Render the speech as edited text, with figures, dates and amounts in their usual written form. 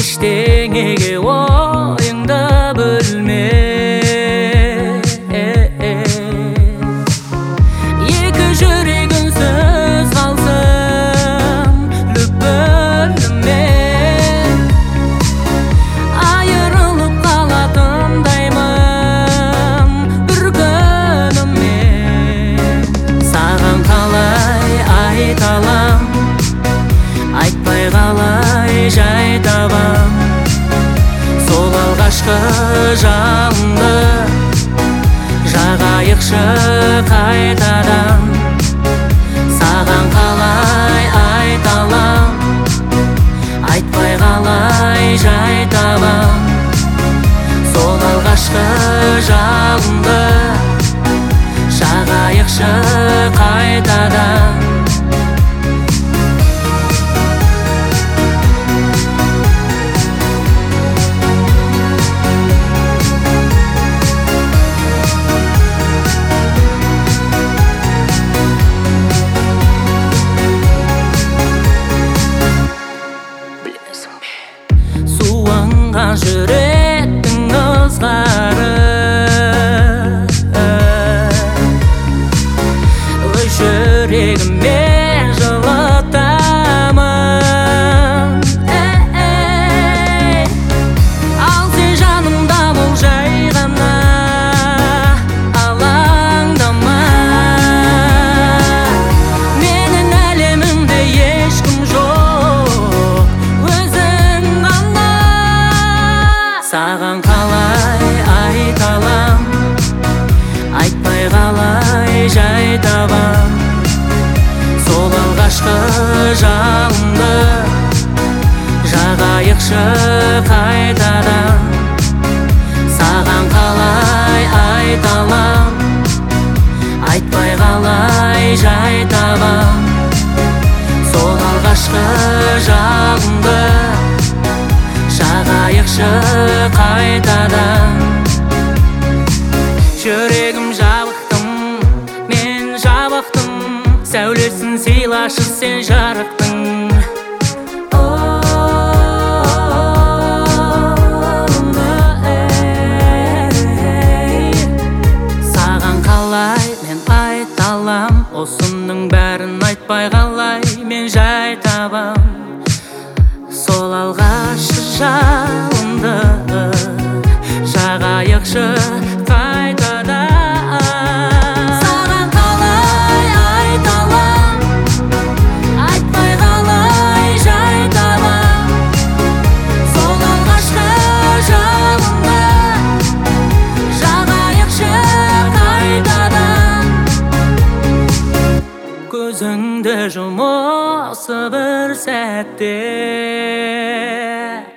Eşteğenge oyunda bölme. Екі жүрегін сөз қалсам любөлмен айырылып қалатындаймын бір күніммен. Саған қалай айта алам, айтпай қалай жай табам. Сол алғашқы жалынды жағайықшы қайтадан. Саған қалай айта алам, айтпай қалай жай табам. Сол алғашқы жалынды жағайықшы қайтадан. Суынған жүректің ызғары өз жүрегіме жылытамын. Ал сен жанымда бол жай ғана, алаңдама. Менің әлемімде ешкім жоқ, өзің ғана. Саған қалай айта алам, айтпай қалай жай табам. Сол алғашқы жалынды жағайықшы қайтадан. Саған қалай айта алам, айтпай қалай жай табам. Сол алғашқы жалынды жағайықшы қайтадан. Жүрегім жабықтым, мен жабықтым, сәулесін сыйлашы сен жарықтың. Саған қалай мен айта алам, осының бәрін айтпай қалай мен жай табам. Сол алғашқы жалынды жағайықшы қайтадан. Саған қалай айта алам, айтпай қалай жай табам. Сол алғашқы жалынды жағайықшы қайтадан. Көзіңді жұм осы бір сәтте.